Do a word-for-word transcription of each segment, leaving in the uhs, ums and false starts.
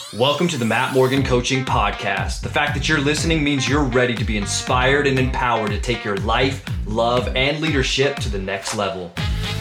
Welcome to the Matt Morgan Coaching Podcast. The fact that you're listening means you're ready to be inspired and empowered to take your life, love, and leadership to the next level.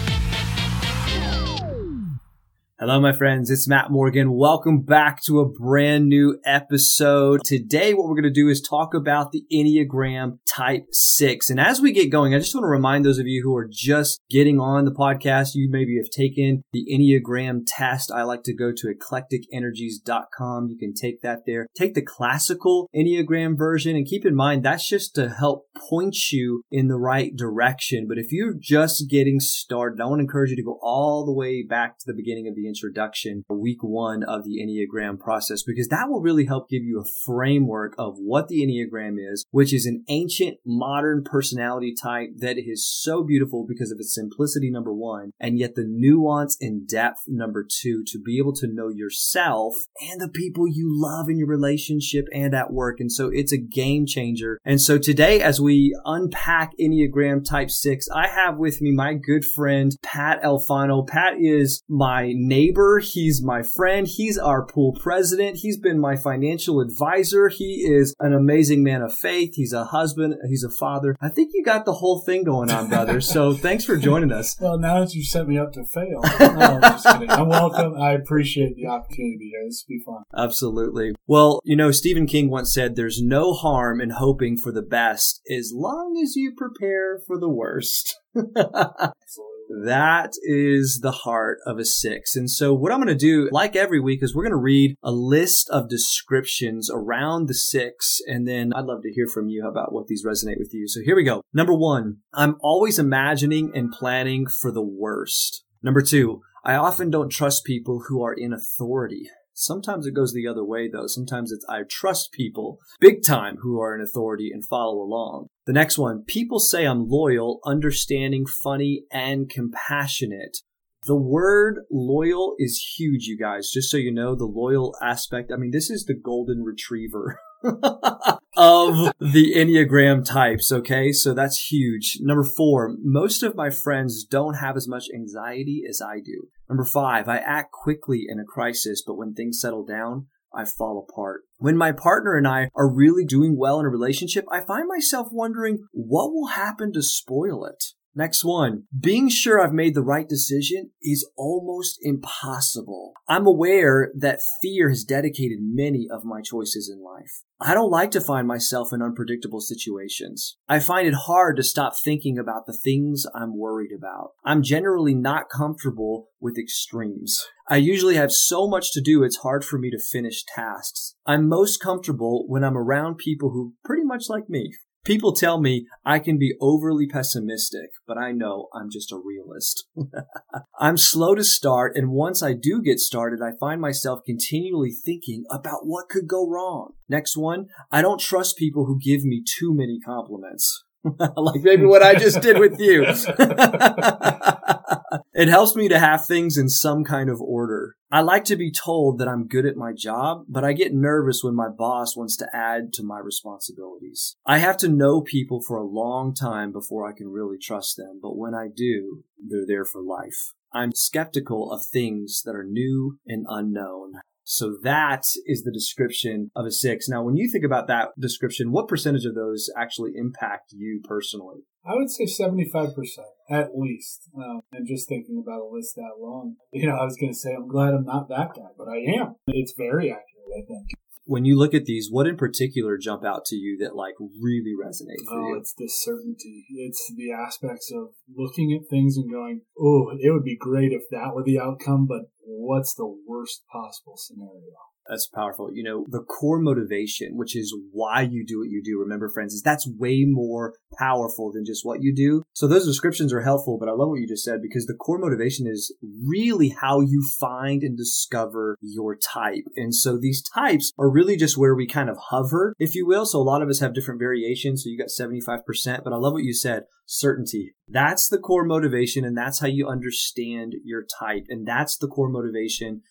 Hello, my friends. It's Matt Morgan. Welcome back to a brand new episode. Today, what we're going to do is talk about the Enneagram Type six. And as we get going, I just want to remind those of you who are just getting on the podcast, you maybe have taken the Enneagram test. I like to go to eclectic energies dot com. You can take that there. Take the classical Enneagram version, and keep in mind, that's just to help point you in the right direction. But if you're just getting started, I want to encourage you to go all the way back to the beginning of the introduction, week one of the Enneagram process, because that will really help give you a framework of what the Enneagram is, which is an ancient modern personality type that is so beautiful because of its simplicity, number one, and yet the nuance and depth, number two, to be able to know yourself and the people you love in your relationship and at work. And so it's a game changer. And so today, as we unpack Enneagram Type six, I have with me my good friend, Pat Alfano. Pat is my neighbor. He's my friend. He's our pool president. He's been my financial advisor. He is an amazing man of faith. He's a husband. He's a father. I think you got the whole thing going on, brother. So thanks for joining us. Well, now that you set me up to fail, no, I'm just kidding. I'm welcome. I appreciate the opportunity. This will be fun. Absolutely. Well, you know, Stephen King once said, there's no harm in hoping for the best as long as you prepare for the worst. Absolutely. That is the heart of a six. And so what I'm going to do, like every week, is we're going to read a list of descriptions around the six. And then I'd love to hear from you about what these resonate with you. So here we go. Number one, I'm always imagining and planning for the worst. Number two, I often don't trust people who are in authority. Sometimes it goes the other way, though. Sometimes it's I trust people big time who are in authority and follow along. The next one, people say I'm loyal, understanding, funny, and compassionate. The word loyal is huge, you guys. Just so you know, the loyal aspect, I mean, this is the golden retriever of the Enneagram types, okay? So that's huge. Number four, most of my friends don't have as much anxiety as I do. Number five, I act quickly in a crisis, but when things settle down, I fall apart. When my partner and I are really doing well in a relationship, I find myself wondering what will happen to spoil it. Next one, being sure I've made the right decision is almost impossible. I'm aware that fear has dedicated many of my choices in life. I don't like to find myself in unpredictable situations. I find it hard to stop thinking about the things I'm worried about. I'm generally not comfortable with extremes. I usually have so much to do, it's hard for me to finish tasks. I'm most comfortable when I'm around people who pretty much like me. People tell me I can be overly pessimistic, but I know I'm just a realist. I'm slow to start, and once I do get started, I find myself continually thinking about what could go wrong. Next one, I don't trust people who give me too many compliments. Like maybe what I just did with you. It helps me to have things in some kind of order. I like to be told that I'm good at my job, but I get nervous when my boss wants to add to my responsibilities. I have to know people for a long time before I can really trust them, but when I do, they're there for life. I'm skeptical of things that are new and unknown. So that is the description of a six. Now, when you think about that description, what percentage of those actually impact you personally? I would say seventy-five percent at least. Um, and just thinking about a list that long, you know, I was going to say I'm glad I'm not that guy, but I am. It's very accurate, I think. When you look at these, what in particular jump out to you that like really resonate for oh, you? It's the certainty. It's the aspects of looking at things and going, oh, it would be great if that were the outcome, but what's the worst possible scenario? That's powerful. You know, the core motivation, which is why you do what you do, remember, friends, is that's way more powerful than just what you do. So those descriptions are helpful, but I love what you just said because the core motivation is really how you find and discover your type. And so these types are really just where we kind of hover, if you will. So a lot of us have different variations. So you got seventy-five percent, but I love what you said. Certainty. That's the core motivation, and that's how you understand your type. And that's the core motivation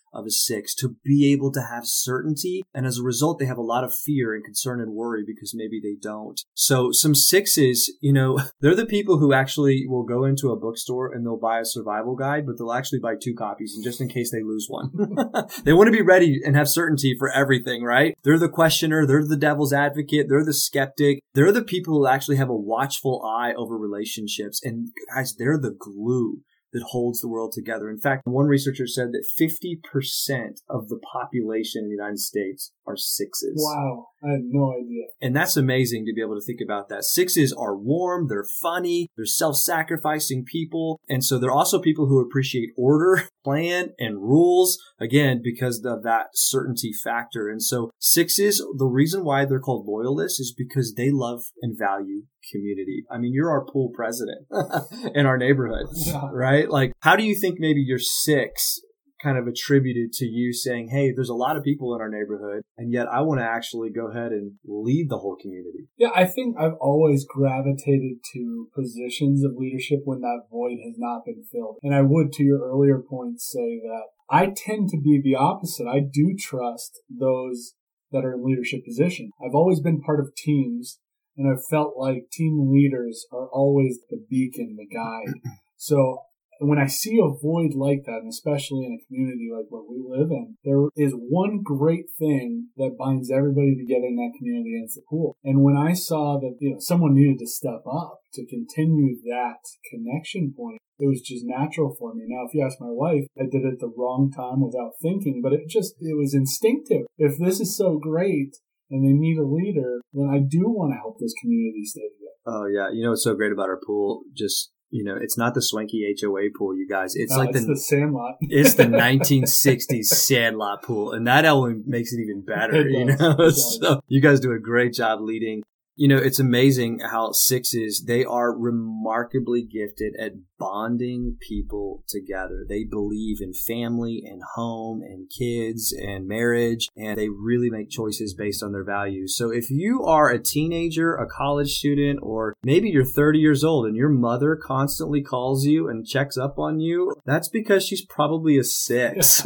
of a six, to be able to have certainty. And as a result, they have a lot of fear and concern and worry because maybe they don't. So some sixes, you know, they're the people who actually will go into a bookstore and they'll buy a survival guide, but they'll actually buy two copies, and just in case they lose one. They want to be ready and have certainty for everything, right? They're the questioner. They're the devil's advocate. They're the skeptic. They're the people who actually have a watchful eye over relationships. And guys, they're the glue that holds the world together. In fact, one researcher said that fifty percent of the population in the United States are sixes. Wow. I had no idea. And that's amazing to be able to think about that. Sixes are warm, they're funny, they're self-sacrificing people. And so they're also people who appreciate order, plan, and rules, again, because of that certainty factor. And so sixes, the reason why they're called loyalists is because they love and value community. I mean, you're our pool president in our neighborhood, yeah. Right? Like, how do you think maybe your six kind of attributed to you saying, hey, there's a lot of people in our neighborhood, and yet I want to actually go ahead and lead the whole community? Yeah, I think I've always gravitated to positions of leadership when that void has not been filled. And I would, to your earlier point, say that I tend to be the opposite. I do trust those that are in leadership position. I've always been part of teams, and I've felt like team leaders are always the beacon, the guide. So when I see a void like that, and especially in a community like what we live in, there is one great thing that binds everybody together in that community, and it's the pool. And when I saw that, you know, someone needed to step up to continue that connection point, it was just natural for me. Now, if you ask my wife, I did it at the wrong time without thinking, but it just, it was instinctive. If this is so great and they need a leader, then I do want to help this community stay together. Oh, yeah. You know what's so great about our pool? Just, you know, it's not the swanky H O A pool, you guys. It's no, like it's the, the Sandlot. It's the nineteen sixties Sandlot pool. And that element makes it even better, It you does. know? It does. So you guys do a great job leading. You know, it's amazing how sixes, they are remarkably gifted at bonding people together. They believe in family and home and kids and marriage, and they really make choices based on their values. So if you are a teenager, a college student, or maybe you're thirty years old and your mother constantly calls you and checks up on you, that's because she's probably a six.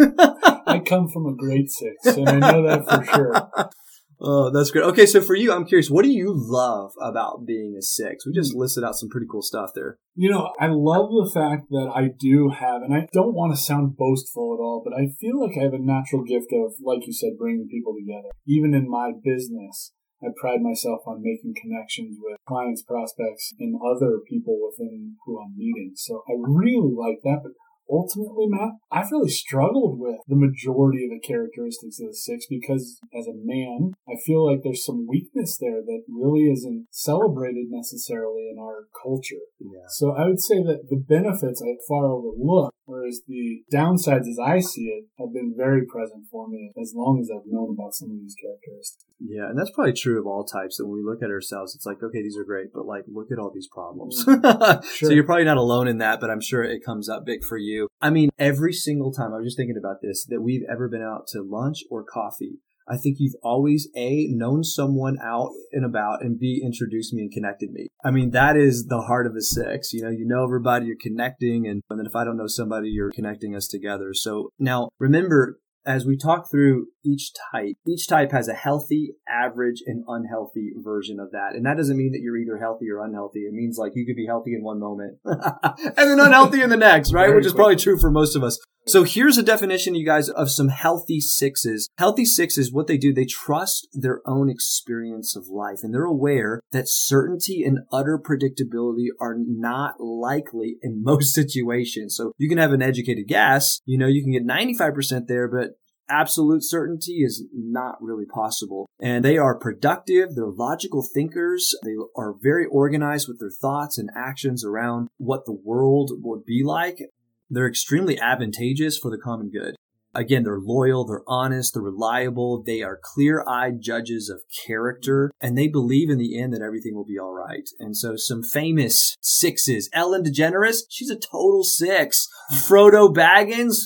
I come from a great six, and I know that for sure. Oh, that's great. Okay, so for you, I'm curious, what do you love about being a six? We just listed out some pretty cool stuff there. You know, I love the fact that I do have, and I don't want to sound boastful at all, but I feel like I have a natural gift of, like you said, bringing people together. Even in my business, I pride myself on making connections with clients, prospects, and other people within who I'm meeting. So I really like that, but ultimately, Matt, I've really struggled with the majority of the characteristics of the six because as a man, I feel like there's some weakness there that really isn't celebrated necessarily in our culture. Yeah. So I would say that the benefits I far overlook, whereas the downsides as I see it have been very present for me as long as I've known about some of these characteristics. Yeah, and that's probably true of all types. That when we look at ourselves, it's like, okay, these are great, but like, look at all these problems. Sure. So you're probably not alone in that, but I'm sure it comes up big for you. I mean, every single time, I was just thinking about this, that we've ever been out to lunch or coffee, I think you've always, A, known someone out and about, and B, introduced me and connected me. I mean, that is the heart of a six. You know, you know everybody, you're connecting, and, and then if I don't know somebody, you're connecting us together. So now, remember, as we talk through each type, each type has a healthy, average, and unhealthy version of that. And that doesn't mean that you're either healthy or unhealthy. It means like you could be healthy in one moment and then unhealthy in the next, right? Very Which is quick. probably true for most of us. So here's a definition, you guys, of some healthy sixes. Healthy sixes, what they do, they trust their own experience of life, and they're aware that certainty and utter predictability are not likely in most situations. So you can have an educated guess, you know, you can get ninety-five percent there, but absolute certainty is not really possible. And they are productive. They're logical thinkers. They are very organized with their thoughts and actions around what the world would be like. They're extremely advantageous for the common good. Again, they're loyal, they're honest, they're reliable, they are clear-eyed judges of character, and they believe in the end that everything will be all right. And so some famous sixes. Ellen DeGeneres, she's a total six. Frodo Baggins,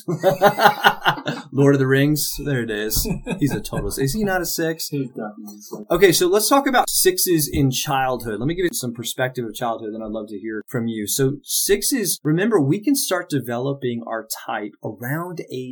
Lord of the Rings, there it is. He's a total six. Is he not a six? Okay, so let's talk about sixes in childhood. Let me give you some perspective of childhood, and I'd love to hear from you. So sixes, remember, we can start developing our type around age six.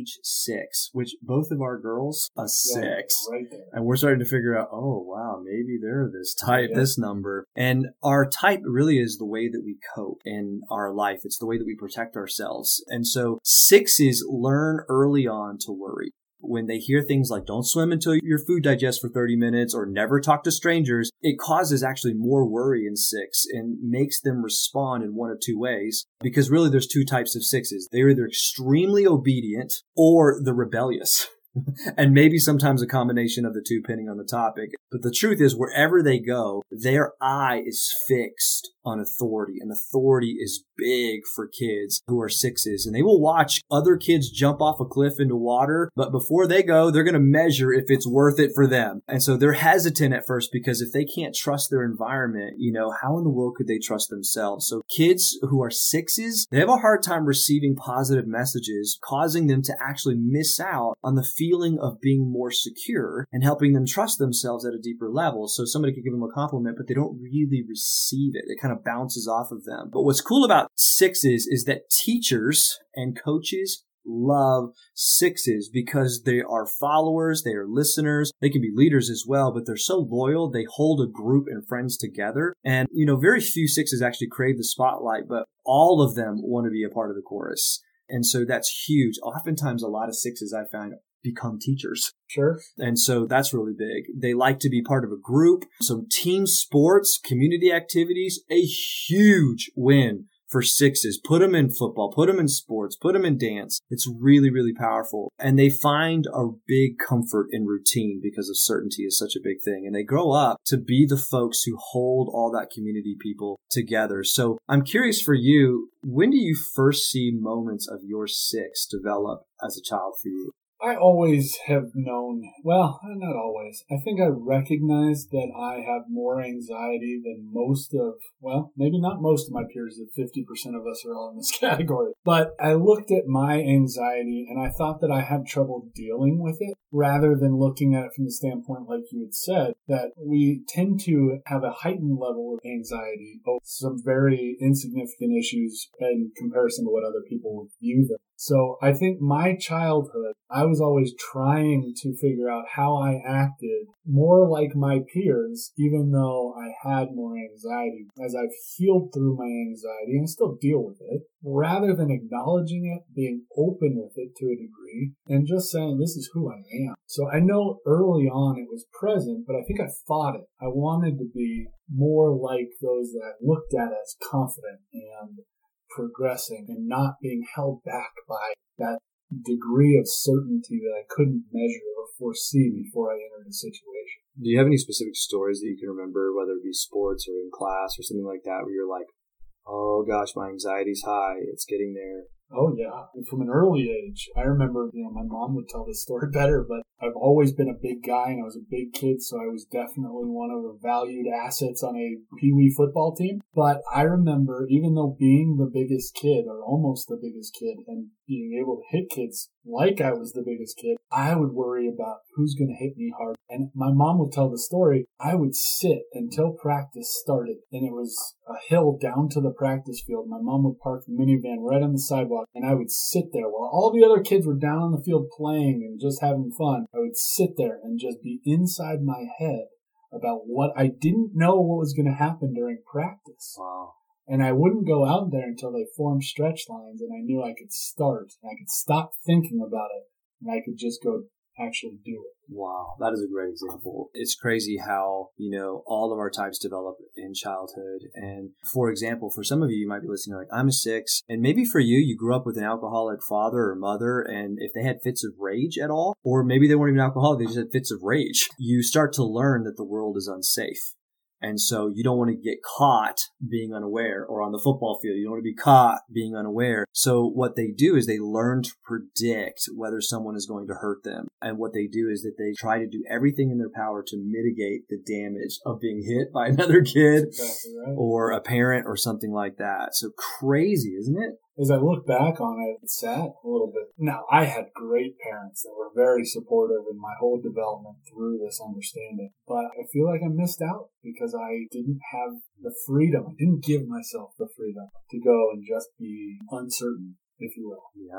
six, which both of our girls, a six. Yeah, right there. And we're starting to figure out, oh, wow, maybe they're this type, Yeah. this number. And our type really is the way that we cope in our life. It's the way that we protect ourselves. And so sixes learn early on to worry. When they hear things like don't swim until your food digests for thirty minutes or never talk to strangers, it causes actually more worry in six and makes them respond in one of two ways. Because really there's two types of sixes. They're either extremely obedient or the rebellious. And maybe sometimes a combination of the two, depending on the topic. But the truth is, wherever they go, their eye is fixed on authority. And authority is big for kids who are sixes. And they will watch other kids jump off a cliff into water. But before they go, they're going to measure if it's worth it for them. And so they're hesitant at first because if they can't trust their environment, you know, how in the world could they trust themselves? So kids who are sixes, they have a hard time receiving positive messages, causing them to actually miss out on the feeling of being more secure and helping them trust themselves at a deeper level. So somebody could give them a compliment, but they don't really receive it. It kind of bounces off of them. But what's cool about sixes is that teachers and coaches love sixes because they are followers, they are listeners, they can be leaders as well, but they're so loyal, they hold a group and friends together. And, you know, very few sixes actually crave the spotlight, but all of them want to be a part of the chorus. And so that's huge. Oftentimes, a lot of sixes I find become teachers. Sure. And so that's really big. They like to be part of a group. So team sports, community activities, a huge win for sixes. Put them in football, put them in sports, put them in dance. It's really, really powerful. And they find a big comfort in routine because of certainty is such a big thing. And they grow up to be the folks who hold all that community people together. So I'm curious for you, when do you first see moments of your six develop as a child for you? I always have known, well, not always. I think I recognize that I have more anxiety than most of, well, maybe not most of my peers, that fifty percent of us are all in this category. But I looked at my anxiety and I thought that I had trouble dealing with it rather than looking at it from the standpoint, like you had said, that we tend to have a heightened level of anxiety over some very insignificant issues in comparison to what other people would view them. So I think my childhood, I was always trying to figure out how I acted more like my peers, even though I had more anxiety. As I've healed through my anxiety, and I still deal with it, rather than acknowledging it, being open with it to a degree, and just saying, this is who I am. So I know early on it was present, but I think I fought it. I wanted to be more like those that I looked at as confident and progressing and not being held back by that degree of certainty that I couldn't measure or foresee before I entered a situation. Do you have any specific stories that you can remember, whether it be sports or in class or something like that, where you're like, oh gosh, my anxiety's high, it's getting there? Oh, yeah. And from an early age, I remember, you know, my mom would tell this story better, but I've always been a big guy and I was a big kid, so I was definitely one of the valued assets on a pee-wee football team. But I remember, even though being the biggest kid, or almost the biggest kid, and being able to hit kids like I was the biggest kid, I would worry about who's going to hit me hard. And my mom would tell the story, I would sit until practice started, and it was a hill down to the practice field. My mom would park the minivan right on the sidewalk, and I would sit there while all the other kids were down on the field playing and just having fun. I would sit there and just be inside my head about what I didn't know what was going to happen during practice. Wow. And I wouldn't go out there until they formed stretch lines and I knew I could start and I could stop thinking about it and I could just go actually do it. Wow, that is a great example. It's crazy how, you know, all of our types develop in childhood. And for example, for some of you, you might be listening like, I'm a six. And maybe for you, you grew up with an alcoholic father or mother. And if they had fits of rage at all, or maybe they weren't even alcoholic, they just had fits of rage, you start to learn that the world is unsafe. And so you don't want to get caught being unaware, or on the football field, you don't want to be caught being unaware. So what they do is they learn to predict whether someone is going to hurt them. And what they do is that they try to do everything in their power to mitigate the damage of being hit by another kid Exactly right. or a parent or something like that. So crazy, isn't it? As I look back on it, it's sad a little bit. Now, I had great parents that were very supportive in my whole development through this understanding. But I feel like I missed out because I didn't have the freedom. I didn't give myself the freedom to go and just be uncertain, if you will. Yeah.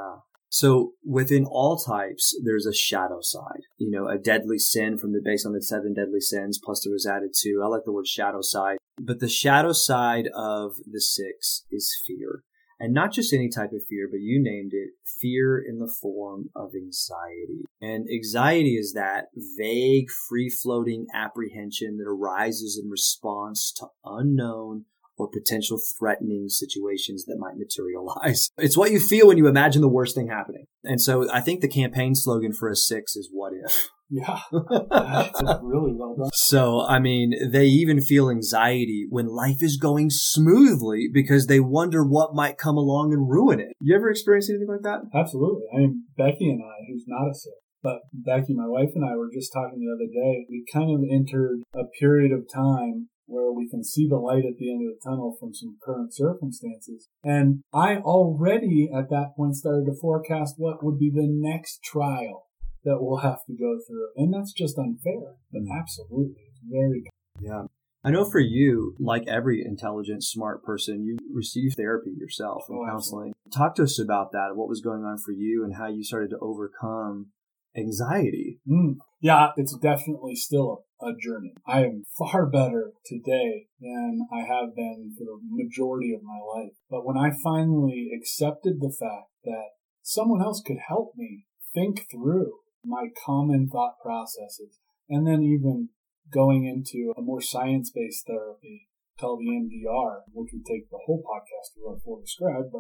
So within all types, there's a shadow side, you know, a deadly sin from the based on the seven deadly sins, plus there was added two. I like the word shadow side, but the shadow side of the six is fear. And not just any type of fear, but you named it, fear in the form of anxiety. And anxiety is that vague, free-floating apprehension that arises in response to unknown or potential threatening situations that might materialize. It's what you feel when you imagine the worst thing happening. And so I think the campaign slogan for a six is what if? Yeah, that's really well done. So, I mean, they even feel anxiety when life is going smoothly because they wonder what might come along and ruin it. You ever experienced anything like that? Absolutely. I mean, Becky and I, who's not a six, but Becky, my wife, and I were just talking the other day. We kind of entered a period of time where we can see the light at the end of the tunnel from some current circumstances. And I already at that point started to forecast what would be the next trial that we'll have to go through. And that's just unfair. But absolutely, it's very good. Yeah. I know for you, like every intelligent, smart person, you received therapy yourself and Oh, counseling. Talk to us about that, what was going on for you and how you started to overcome anxiety. Mm. Yeah, it's definitely still a, a journey. I am far better today than I have been for the majority of my life. But when I finally accepted the fact that someone else could help me think through my common thought processes, and then even going into a more science-based therapy called E M D R, which would take the whole podcast to what we'll describe, but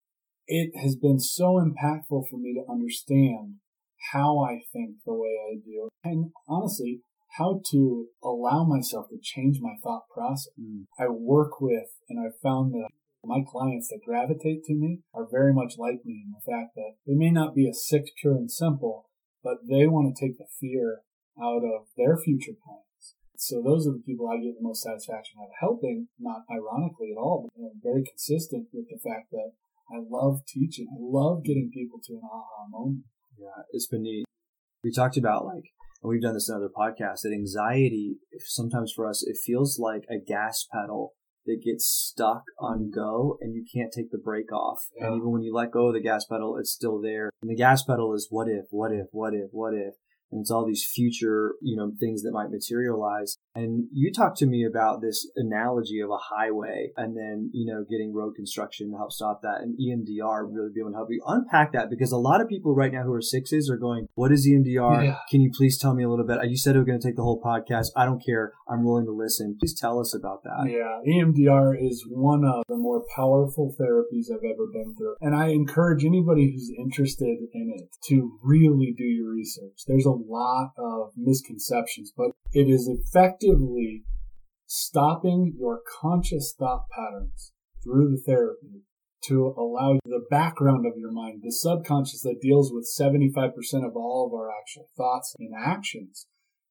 it has been so impactful for me to understand how I think the way I do, and honestly, how to allow myself to change my thought process. Mm. I work with, and I've found that my clients that gravitate to me are very much like me in the fact that they may not be a six pure and simple, but they want to take the fear out of their future plans. So those are the people I get the most satisfaction out of helping, not ironically at all, but I'm very consistent with the fact that I love teaching. I love getting people to an aha moment. Yeah, it's been neat. We talked about, like, and we've done this in other podcasts, that anxiety, sometimes for us, it feels like a gas pedal that gets stuck on go and you can't take the brake off. Yeah. And even when you let go of the gas pedal, it's still there. And the gas pedal is what if, what if, what if, what if. And it's all these future, you know, things that might materialize. And you talked to me about this analogy of a highway and then, you know, getting road construction to help stop that, and E M D R really be able to help you unpack that, because a lot of people right now who are sixes are going, what is E M D R? Yeah. Can you please tell me a little bit? You said it was going to take the whole podcast. I don't care. I'm willing to listen. Please tell us about that. Yeah. E M D R is one of the more powerful therapies I've ever been through. And I encourage anybody who's interested in it to really do your research. There's a lot of misconceptions, but it is effectively stopping your conscious thought patterns through the therapy to allow the background of your mind, the subconscious that deals with seventy-five percent of all of our actual thoughts and actions,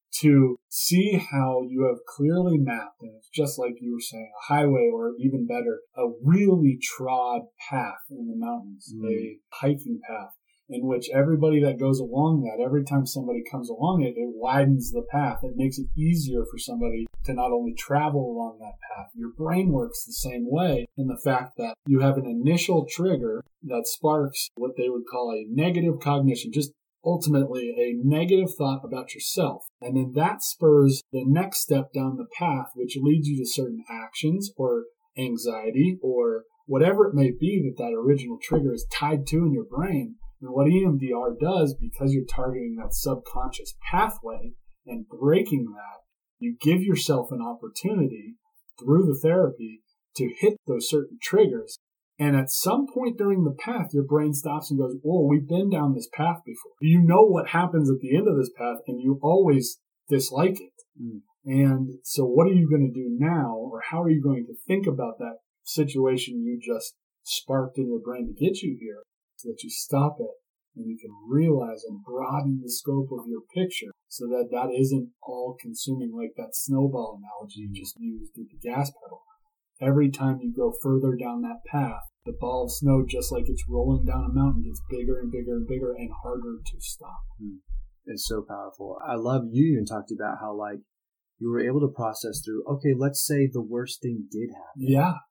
to see how you have clearly mapped, and it's just like you were saying, a highway, or even better, a really trod path in the mountains, mm. a hiking path, in which everybody that goes along that, every time somebody comes along it, it widens the path. It makes it easier for somebody to not only travel along that path. Your brain works the same way in the fact that you have an initial trigger that sparks what they would call a negative cognition, just ultimately a negative thought about yourself. And then that spurs the next step down the path, which leads you to certain actions or anxiety or whatever it may be that that original trigger is tied to in your brain. And what E M D R does, because you're targeting that subconscious pathway and breaking that, you give yourself an opportunity through the therapy to hit those certain triggers. And at some point during the path, your brain stops and goes, whoa, we've been down this path before. You know what happens at the end of this path, and you always dislike it. Mm. And so what are you going to do now, or how are you going to think about that situation you just sparked in your brain to get you here, so that you stop it and you can realize and broaden the scope of your picture so that that isn't all consuming, like that snowball analogy you just used with the gas pedal. Every time you go further down that path, the ball of snow, just like it's rolling down a mountain, gets bigger and bigger and bigger and harder to stop. It's so powerful. I love you even talked about how, like, you were able to process through, okay, let's say the worst thing did happen. Yeah.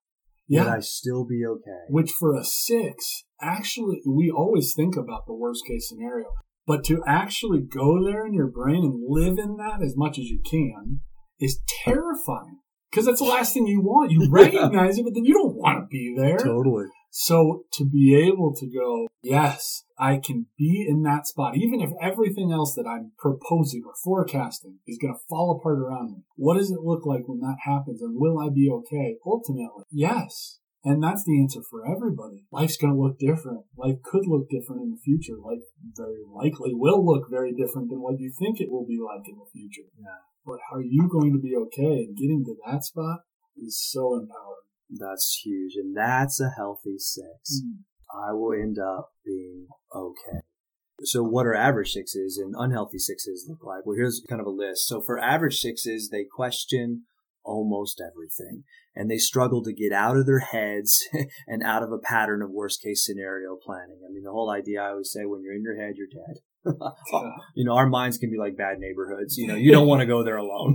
Yeah. Would I still be okay? Which for a six, actually, we always think about the worst case scenario. But to actually go there in your brain and live in that as much as you can is terrifying. Because that's the last thing you want. You recognize it, but then you don't want to be there. Totally. So to be able to go, yes, I can be in that spot, even if everything else that I'm proposing or forecasting is going to fall apart around me. What does it look like when that happens? And will I be okay? Ultimately, yes. And that's the answer for everybody. Life's going to look different. Life could look different in the future. Life very likely will look very different than what you think it will be like in the future. Yeah. But are you going to be okay? And getting to that spot is so empowering. That's huge. And that's a healthy six. Mm. I will end up being okay. So what are average sixes and unhealthy sixes look like? Well, here's kind of a list. So for average sixes, they question almost everything. And they struggle to get out of their heads and out of a pattern of worst case scenario planning. I mean, the whole idea, I always say, when you're in your head, you're dead. You know, our minds can be like bad neighborhoods. You know, you don't want to go there alone.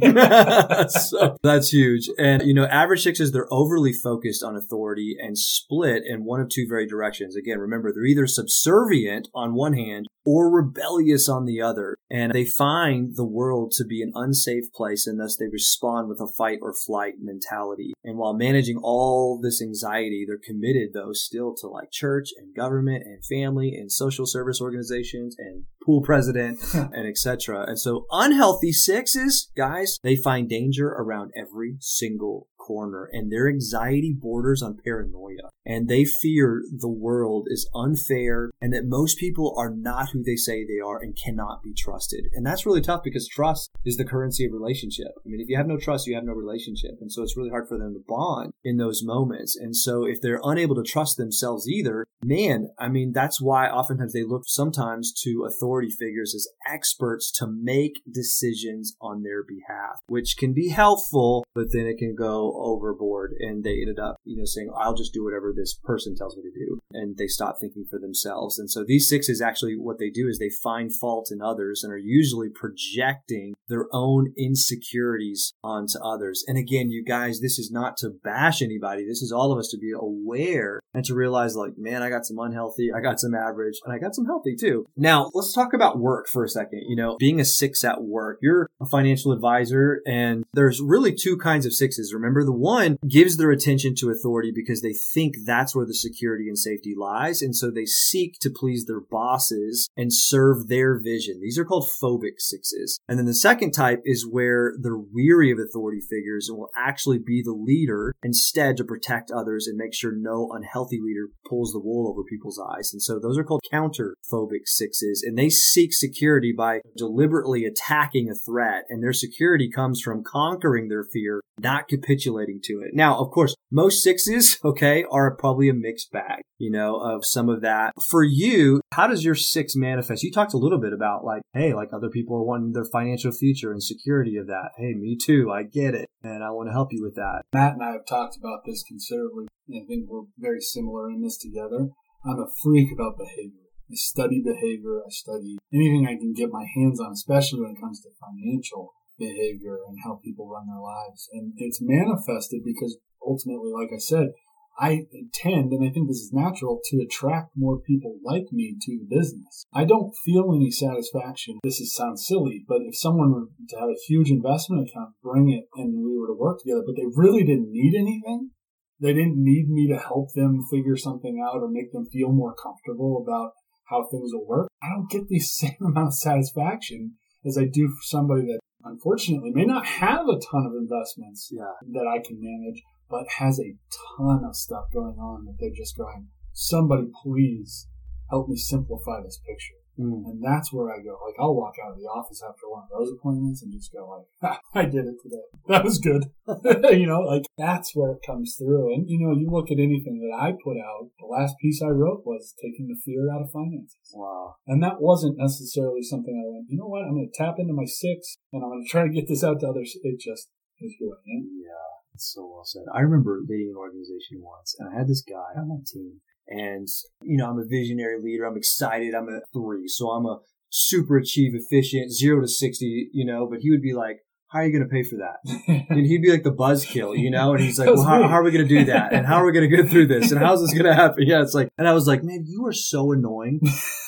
So that's huge. And, you know, average sixes, they're overly focused on authority and split in one of two very directions. Again, remember, they're either subservient on one hand or rebellious on the other. And they find the world to be an unsafe place, and thus they respond with a fight or flight mentality. And while managing all this anxiety, they're committed, though, still to like church and government and family and social service organizations and pool president and et cetera. And so unhealthy sixes, guys, they find danger around every single corner, and their anxiety borders on paranoia. And they fear the world is unfair and that most people are not who they say they are and cannot be trusted. And that's really tough because trust is the currency of relationship. I mean, if you have no trust, you have no relationship. And so it's really hard for them to bond in those moments. And so if they're unable to trust themselves either, man, I mean, that's why oftentimes they look sometimes to authority figures as experts to make decisions on their behalf, which can be helpful, but then it can go overboard. And they ended up, you know, saying, I'll just do whatever this person tells me to do. And they stop thinking for themselves. And so these sixes actually, what they do is they find fault in others and are usually projecting their own insecurities onto others. And again, you guys, this is not to bash anybody. This is all of us to be aware and to realize like, man, I got some unhealthy, I got some average, and I got some healthy too. Now, let's talk about work for a second. You know, being a six at work, you're a financial advisor, and there's really two kinds of sixes. Remember, the one gives their attention to authority because they think that's where the security and safety lies. And so they seek to please their bosses and serve their vision. These are called phobic sixes. And then the second type is where they're weary of authority figures and will actually be the leader instead to protect others and make sure no unhealthy leader pulls the wool over people's eyes. And so those are called counter phobic sixes. And they seek security by deliberately attacking a threat. And their security comes from conquering their fear, not capitulating to it. Now, of course, most sixes, okay, are probably a mixed bag, you know, of some of that. For you, how does your six manifest? You talked a little bit about like, hey, like other people are wanting their financial future and security of that. Hey, me too. I get it. And I want to help you with that. Matt and I have talked about this considerably. I think we're very similar in this together. I'm a freak about behavior. I study behavior. I study anything I can get my hands on, especially when it comes to financial behavior and how people run their lives. And it's manifested because ultimately, like I said, I tend, and I think this is natural, to attract more people like me to the business. I don't feel any satisfaction. This is, sounds silly, but if someone were to have a huge investment account, bring it, and we were to work together, but they really didn't need anything, they didn't need me to help them figure something out or make them feel more comfortable about how things will work, I don't get the same amount of satisfaction as I do for somebody that unfortunately may not have a ton of investments yeah. that I can manage, but has a ton of stuff going on that they're just going, somebody please help me simplify this picture. Mm. And that's where I go. Like, I'll walk out of the office after one of those appointments and just go like, ha, I did it today. That was good. You know, like that's where it comes through. And, you know, you look at anything that I put out, the last piece I wrote was taking the fear out of finances. Wow. And that wasn't necessarily something I went, you know what, I'm going to tap into my six and I'm going to try to get this out to others. It just is who I am. Yeah, that's so well said. I remember leading an organization once, and I had this guy on my team. And, you know, I'm a visionary leader. I'm excited. I'm a three. So I'm a super achieve efficient, zero to sixty, you know, but he would be like, how are you going to pay for that? And he'd be like the buzzkill, you know? And he's like, well, how, how are we going to do that? And how are we going to get through this? And how's this going to happen? Yeah, it's like, and I was like, man, you are so annoying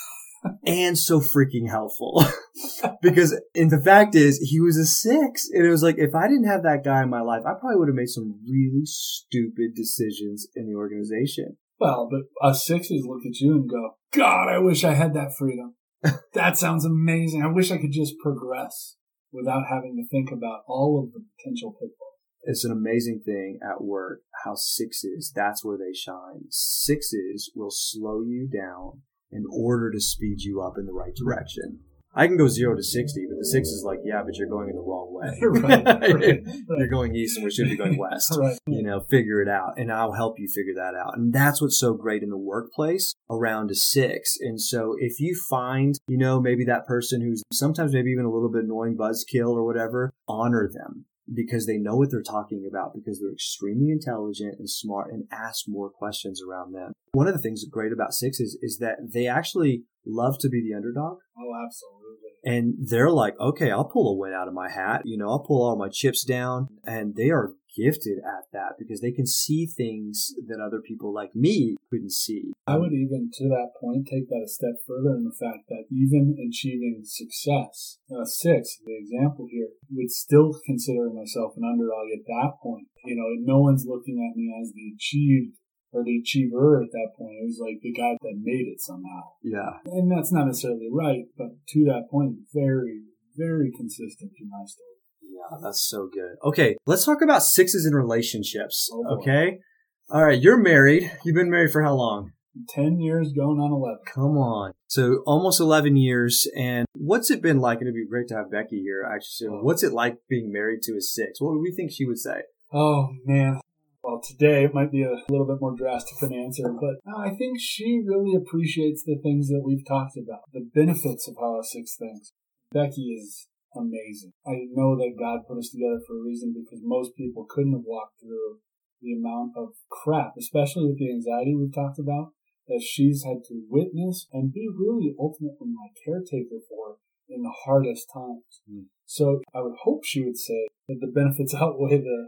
and so freaking helpful. Because, and the fact is, he was a six. And it was like, if I didn't have that guy in my life, I probably would have made some really stupid decisions in the organization. Well, but us sixes look at you and go, God, I wish I had that freedom. That sounds amazing. I wish I could just progress without having to think about all of the potential pitfalls. It's an amazing thing at work, how sixes, that's where they shine. Sixes will slow you down in order to speed you up in the right direction. I can go zero to sixty, but the six is like, yeah, but you're going in the wrong way. right, right, right. You're going east and we should be going west. Right. You know, figure it out. And I'll help you figure that out. And that's what's so great in the workplace around a six. And so if you find, you know, maybe that person who's sometimes maybe even a little bit annoying, buzzkill or whatever, honor them. Because they know what they're talking about, because they're extremely intelligent and smart, and ask more questions around them. One of the things great about sixes is that they actually love to be the underdog. Oh, absolutely. And they're like, okay, I'll pull a win out of my hat. You know, I'll pull all my chips down. And they are gifted at that because they can see things that other people like me couldn't see. I would even, to that point, take that a step further in the fact that even achieving success, uh, six, the example here, would still consider myself an underdog at that point. You know, no one's looking at me as the achieved or the achiever at that point. It was like the guy that made it somehow. Yeah. And that's not necessarily right, but to that point, very, very consistent to my story. Yeah, that's so good. Okay, let's talk about sixes in relationships. Oh, okay? All right, you're married. You've been married for how long? Ten years going on eleven. Come on. So almost eleven years. And what's it been like? And it'd be great to have Becky here, actually. So what's it like being married to a six? What would we think she would say? Oh, man. Well, today it might be a little bit more drastic of an answer, but I think she really appreciates the things that we've talked about, the benefits of how a six thinks. Becky is amazing. I know that God put us together for a reason, because most people couldn't have walked through the amount of crap, especially with the anxiety we've talked about, that she's had to witness and be really ultimately my caretaker for in the hardest times. Mm. So I would hope she would say that the benefits outweigh the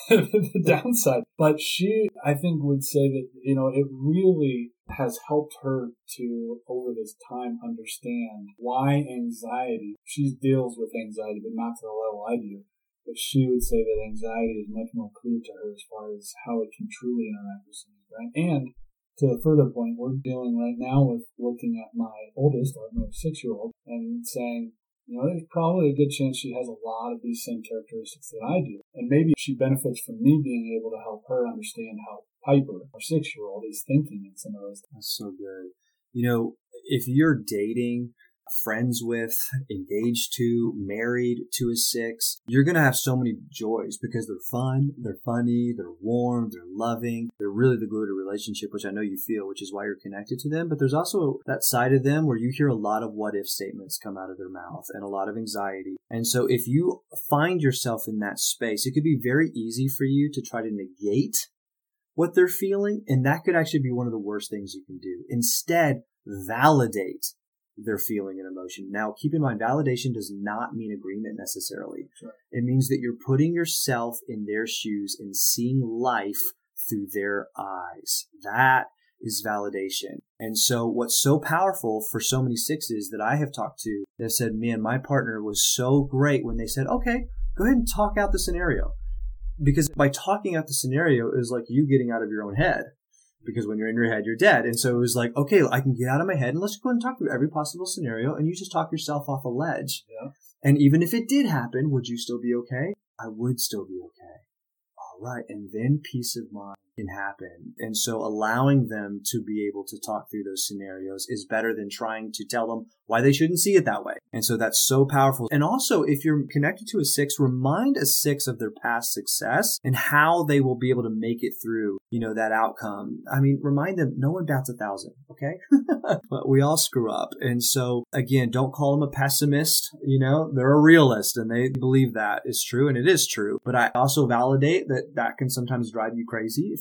the downside. But she, I think, would say that, you know, it really has helped her to, over this time, understand why anxiety, she deals with anxiety, but not to the level I do. But she would say that anxiety is much more clear to her as far as how it can truly interact with something, right? And to the further point, we're dealing right now with looking at my oldest, or my six-year-old, and saying, you know, there's probably a good chance she has a lot of these same characteristics that I do. And maybe she benefits from me being able to help her understand how Piper, our six-year-old, is thinking in some of those things. That's so good. You know, if you're dating, friends with, engaged to, married to a six, you're going to have so many joys because they're fun, they're funny, they're warm, they're loving. They're really the glue to a relationship, which I know you feel, which is why you're connected to them. But there's also that side of them where you hear a lot of what if statements come out of their mouth and a lot of anxiety. And so if you find yourself in that space, it could be very easy for you to try to negate what they're feeling. And that could actually be one of the worst things you can do. Instead, validate their feeling and emotion. Now, keep in mind, validation does not mean agreement necessarily. Sure. It means that you're putting yourself in their shoes and seeing life through their eyes. That is validation. And so what's so powerful for so many sixes that I have talked to that said, man, my partner was so great when they said, okay, go ahead and talk out the scenario. Because by talking out the scenario, it was like you getting out of your own head. Because when you're in your head, you're dead. And so it was like, okay, I can get out of my head and let's go ahead and talk through every possible scenario. And you just talk yourself off a ledge. Yeah. And even if it did happen, would you still be okay? I would still be okay. All right. And then peace of mind can happen. And so allowing them to be able to talk through those scenarios is better than trying to tell them why they shouldn't see it that way. And so that's so powerful. And also, if you're connected to a six, remind a six of their past success and how they will be able to make it through, you know, that outcome. I mean, remind them, no one bats a thousand, okay? But we all screw up. And so, again, don't call them a pessimist. You know, they're a realist and they believe that is true, and it is true. But I also validate that that can sometimes drive you crazy if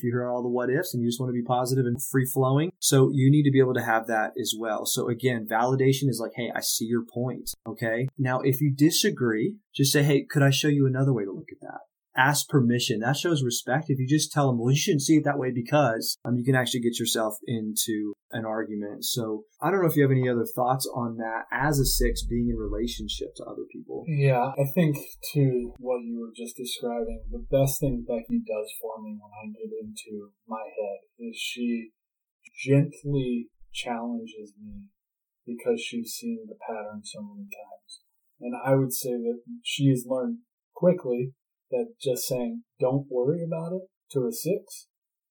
if you hear all the what ifs and you just want to be positive and free flowing. So you need to be able to have that as well. So again, validation is like, hey, I see your point. Okay. Now, if you disagree, just say, hey, could I show you another way to look at that? Ask permission. That shows respect. If you just tell them, well, you shouldn't see it that way because um, you can actually get yourself into an argument. So I don't know if you have any other thoughts on that as a six being in relationship to other people. Yeah, I think to what you were just describing, the best thing Becky does for me when I get into my head is she gently challenges me because she's seen the pattern so many times. And I would say that she has learned quickly that just saying, don't worry about it, to a six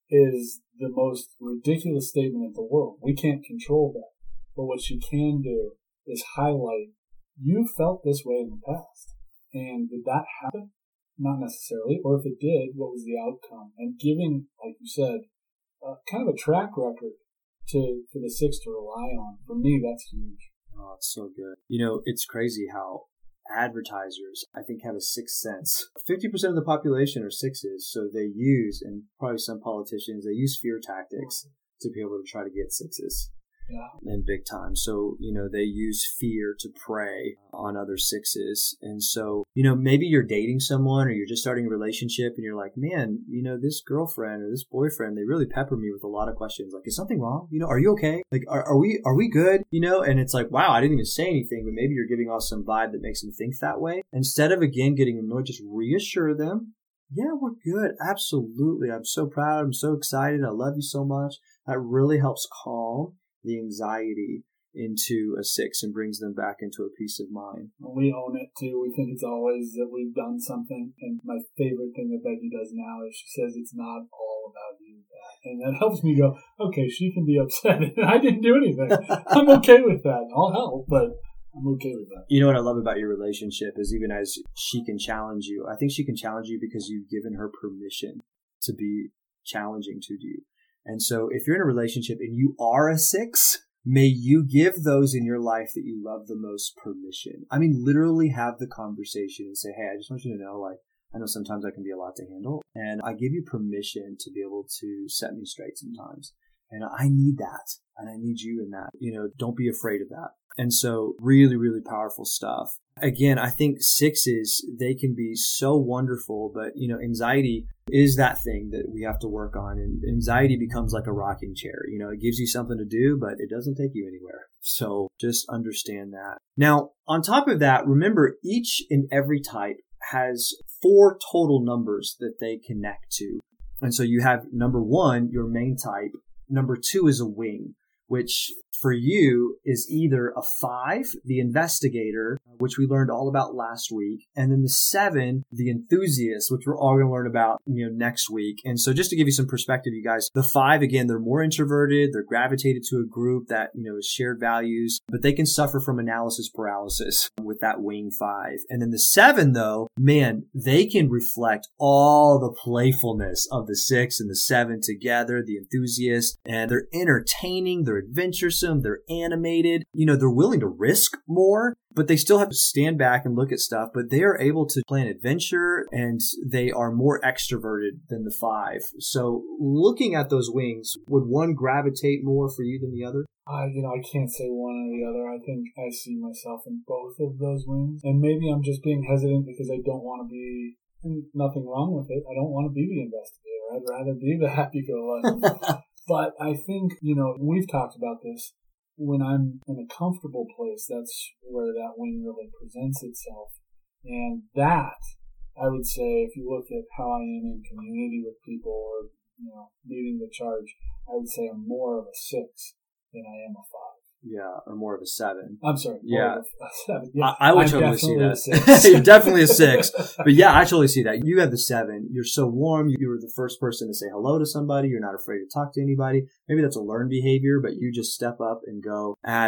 is the most ridiculous statement in the world. We can't control that. But what she can do is highlight, you felt this way in the past. And did that happen? Not necessarily. Or if it did, what was the outcome? And giving, like you said, uh, kind of a track record to for the six to rely on. For me, that's huge. Oh, it's so good. You know, it's crazy how advertisers, I think, have a sixth sense. fifty percent of the population are sixes, so they use, and probably some politicians, they use fear tactics to be able to try to get sixes. Yeah. In big time. So, you know, they use fear to prey on other sixes. And so, you know, maybe you're dating someone or you're just starting a relationship and you're like, man, you know, this girlfriend or this boyfriend, they really pepper me with a lot of questions. Like, is something wrong? You know, are you okay? Like, are, are we, are we good? You know, and it's like, wow, I didn't even say anything, but maybe you're giving off some vibe that makes them think that way. Instead of, again, getting annoyed, just reassure them. Yeah, we're good. Absolutely. I'm so proud. I'm so excited. I love you so much. That really helps calm the anxiety into a six and brings them back into a peace of mind. We own it too. We think it's always that we've done something. And my favorite thing that Becky does now is she says it's not all about you. And that helps me go, okay, she can be upset. I didn't do anything. I'm okay with that. I'll help, but I'm okay with that. You know what I love about your relationship is even as she can challenge you, I think she can challenge you because you've given her permission to be challenging to you. And so if you're in a relationship and you are a six, may you give those in your life that you love the most permission. I mean, literally have the conversation and say, hey, I just want you to know, like, I know sometimes I can be a lot to handle, and I give you permission to be able to set me straight sometimes. And I need that. And I need you in that. You know, don't be afraid of that. And so really, really powerful stuff. Again, I think sixes, they can be so wonderful, but, you know, anxiety is that thing that we have to work on. And anxiety becomes like a rocking chair. You know, it gives you something to do, but it doesn't take you anywhere. So just understand that. Now, on top of that, remember each and every type has four total numbers that they connect to. And so you have number one, your main type. Number two is a wing, which for you is either a five, the investigator, which we learned all about last week, and then the seven, the enthusiast, which we're all going to learn about, you know, next week. And so just to give you some perspective, you guys, the five, again, they're more introverted. They're gravitated to a group that, you know, is shared values, but they can suffer from analysis paralysis with that wing five. And then the seven, though, man, they can reflect all the playfulness of the six and the seven together, the enthusiast, and they're entertaining, they're adventuresome, they're animated, you know, they're willing to risk more, but they still have to stand back and look at stuff, but they are able to plan adventure and they are more extroverted than the five. So looking at those wings, would one gravitate more for you than the other? I, you know, I can't say one or the other. I think I see myself in both of those wings. And maybe I'm just being hesitant because I don't want to be, and nothing wrong with it. I don't want to be the investigator. I'd rather be the happy-go-lucky. But I think, you know, we've talked about this. When I'm in a comfortable place, that's where that wing really presents itself. And that, I would say, if you look at how I am in community with people or, you know, leading the charge, I would say I'm more of a six than I am a five. Yeah, or more of a seven. I'm sorry. Yeah. A, a seven. Yeah. I, I would I'm totally see that. You're definitely a six. But yeah, I totally see that. You have the seven. You're so warm. You were the first person to say hello to somebody. You're not afraid to talk to anybody. Maybe that's a learned behavior, but you just step up and go at it.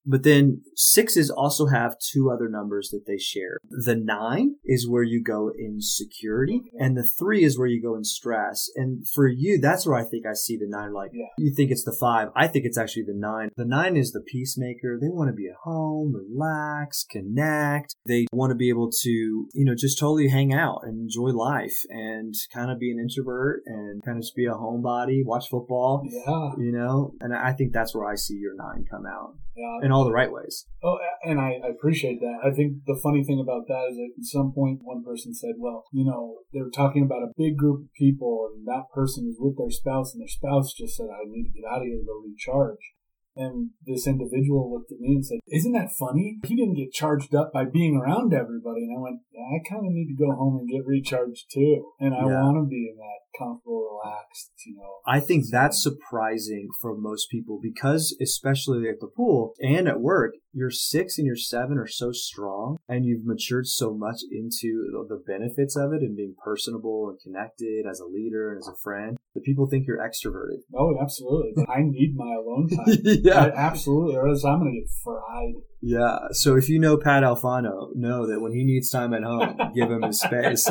But then sixes also have two other numbers that they share. The nine is where you go in security, and the three is where you go in stress. And for you, that's where I think I see the nine. Like, yeah. You think it's the five. I think it's actually the nine. The nine is the peacemaker. They want to be at home, relax, connect. They want to be able to, you know, just totally hang out and enjoy life and kind of be an introvert and kind of just be a homebody, watch football. Yeah. You know, and I think that's where I see your nine come out. Yeah. In all the right ways. Oh, and I, I appreciate that. I think the funny thing about that is that at some point one person said, well, you know, they were talking about a big group of people and that person was with their spouse and their spouse just said, I need to get out of here to go recharge. And this individual looked at me and said, isn't that funny? He didn't get charged up by being around everybody. And I went, yeah, I kind of need to go home and get recharged too. And I yeah. want to be in that comfortable, relaxed, you know. I think that's surprising for most people because especially at the pool and at work, your six and your seven are so strong and you've matured so much into the benefits of it and being personable and connected as a leader and as a friend that people think you're extroverted. Oh, absolutely. I need my alone time. Yeah. I, absolutely. Or else I'm going to get fried. Yeah. So if you know Pat Alfano, know that when he needs time at home, give him his space.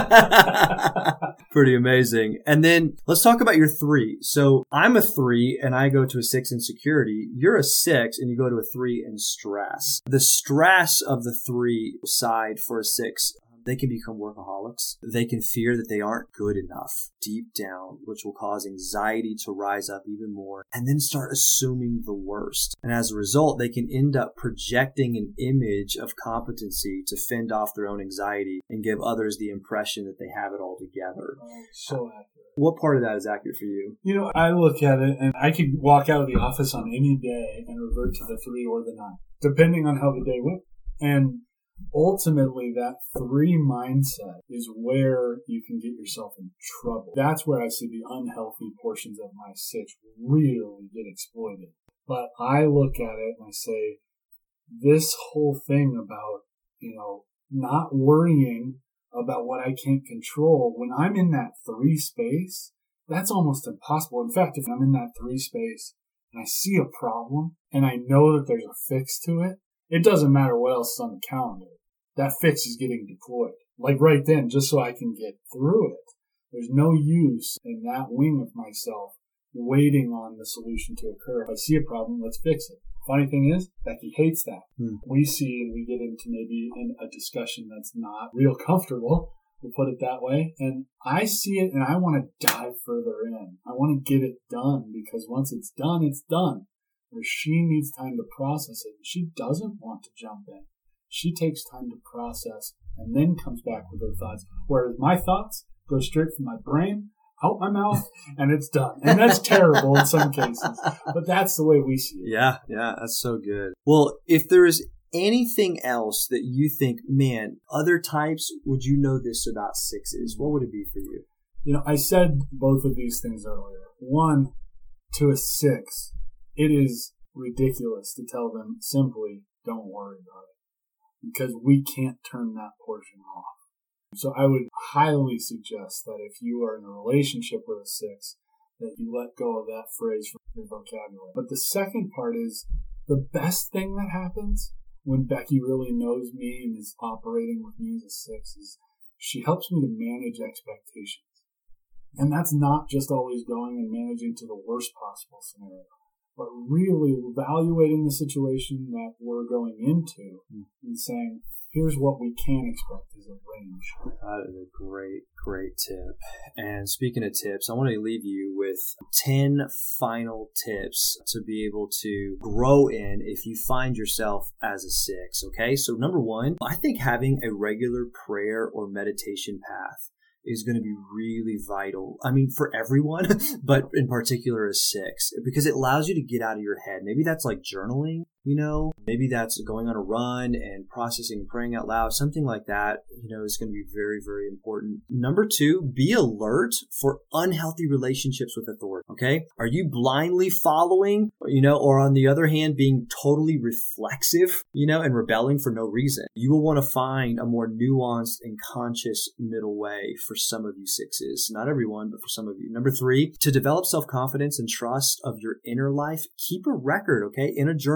Pretty amazing. And then let's talk about your three. So I'm a three and I go to a six in security. You're a six and you go to a three in stress. The stress of the three side for a six, they can become workaholics. They can fear that they aren't good enough deep down, which will cause anxiety to rise up even more and then start assuming the worst. And as a result, they can end up projecting an image of competency to fend off their own anxiety and give others the impression that they have it all together. Oh, so accurate. What part of that is accurate for you? You know, I look at it and I could walk out of the office on any day and revert to the three or the nine, depending on how the day went. And ultimately, that three mindset is where you can get yourself in trouble. That's where I see the unhealthy portions of my six really get exploited. But I look at it and I say, this whole thing about, you know, not worrying about what I can't control, when I'm in that three space, that's almost impossible. In fact, if I'm in that three space and I see a problem and I know that there's a fix to it, it doesn't matter what else is on the calendar. That fix is getting deployed. Like right then, just so I can get through it. There's no use in that wing of myself waiting on the solution to occur. If I see a problem, let's fix it. Funny thing is, Becky hates that. Hmm. We see and we get into maybe in a discussion that's not real comfortable. We'll put it that way. And I see it and I want to dive further in. I want to get it done because once it's done, it's done. Where she needs time to process it. She doesn't want to jump in. She takes time to process and then comes back with her thoughts. Whereas my thoughts go straight from my brain, out my mouth, and it's done. And that's terrible in some cases. But that's the way we see it. Yeah, yeah, that's so good. Well, if there is anything else that you think, man, other types, would you know this about sixes? What would it be for you? You know, I said both of these things earlier. One, to a six, it is ridiculous to tell them simply, don't worry about it. Because we can't turn that portion off. So I would highly suggest that if you are in a relationship with a six, that you let go of that phrase from your vocabulary. But the second part is the best thing that happens when Becky really knows me and is operating with me as a six is she helps me to manage expectations. And that's not just always going and managing to the worst possible scenario, but really evaluating the situation that we're going into and saying, here's what we can expect as a range. That is a great, great tip. And speaking of tips, I want to leave you with ten final tips to be able to grow in if you find yourself as a six, okay? So number one, I think having a regular prayer or meditation path is going to be really vital. I mean, for everyone, but in particular a six, because it allows you to get out of your head. Maybe that's like journaling, you know, maybe that's going on a run and processing, praying out loud, something like that, you know, is going to be very, very important. Number two, be alert for unhealthy relationships with authority. Okay. Are you blindly following, you know, or on the other hand, being totally reflexive, you know, and rebelling for no reason? You will want to find a more nuanced and conscious middle way for some of you sixes, not everyone, but for some of you. Number three, to develop self-confidence and trust of your inner life, keep a record, okay, in a journal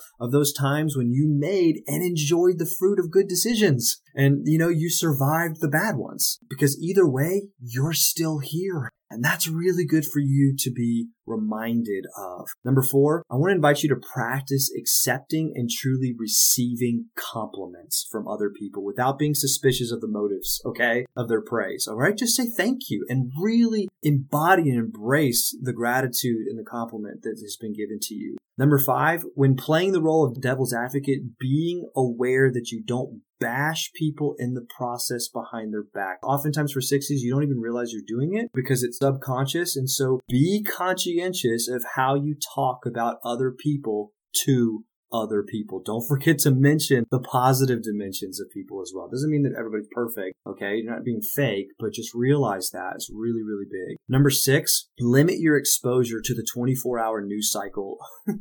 of those times when you made and enjoyed the fruit of good decisions. And, you know, you survived the bad ones, because either way, you're still here. And that's really good for you to be reminded of. Number four, I want to invite you to practice accepting and truly receiving compliments from other people without being suspicious of the motives, okay, of their praise. All right, just say thank you and really embody and embrace the gratitude and the compliment that has been given to you. Number five, when playing the role of devil's advocate, being aware that you don't bash people in the process behind their back. Oftentimes for sixties, you don't even realize you're doing it because it's subconscious. And so be conscientious of how you talk about other people to other people. Don't forget to mention the positive dimensions of people as well. Doesn't mean that everybody's perfect, okay? You're not being fake, but just realize that. It's really, really big. Number six, limit your exposure to the twenty-four hour news cycle.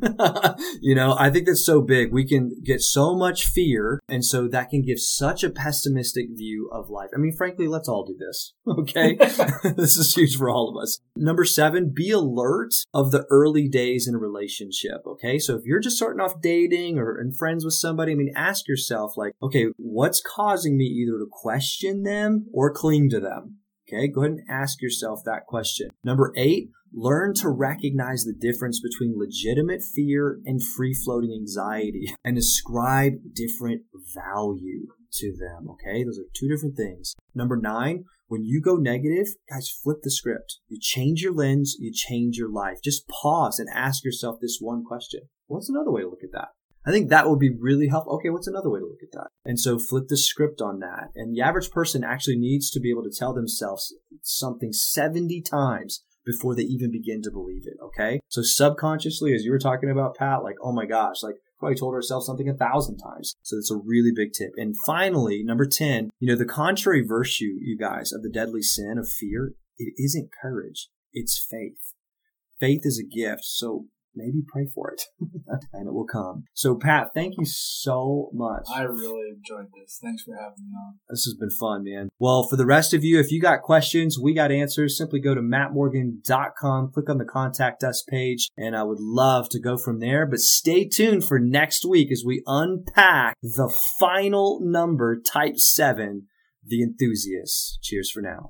You know, I think that's so big. We can get so much fear, and so that can give such a pessimistic view of life. I mean, frankly, let's all do this, okay? This is huge for all of us. Number seven, be alert of the early days in a relationship, okay? So if you're just starting off dating, dating or and friends with somebody, I mean, ask yourself, like, okay, what's causing me either to question them or cling to them? Okay, go ahead and ask yourself that question. Number eight, learn to recognize the difference between legitimate fear and free-floating anxiety and ascribe different value to them, okay? Those are two different things. Number nine, when you go negative, guys, flip the script. You change your lens, you change your life. Just pause and ask yourself this one question. What's another way to look at that? I think that would be really helpful. Okay, what's another way to look at that? And so flip the script on that. And the average person actually needs to be able to tell themselves something seventy times before they even begin to believe it, okay? So subconsciously, as you were talking about, Pat, like, oh my gosh, like, probably told ourselves something a thousand times. So it's a really big tip. And finally, number ten, you know, the contrary virtue, you guys, of the deadly sin of fear, it isn't courage, it's faith. Faith is a gift. So maybe pray for it and it will come. So Pat, thank you so much. I really enjoyed this. Thanks for having me on. This has been fun, man. Well, for the rest of you, if you got questions, we got answers. Simply go to matt morgan dot com, click on the contact us page, and I would love to go from there. But stay tuned for next week as we unpack the final number, type seven, the enthusiast. Cheers for now.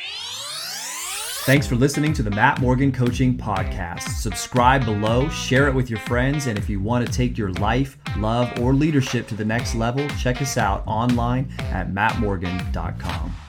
Thanks for listening to the Matt Morgan Coaching Podcast. Subscribe below, share it with your friends, and if you want to take your life, love, or leadership to the next level, check us out online at matt morgan dot com.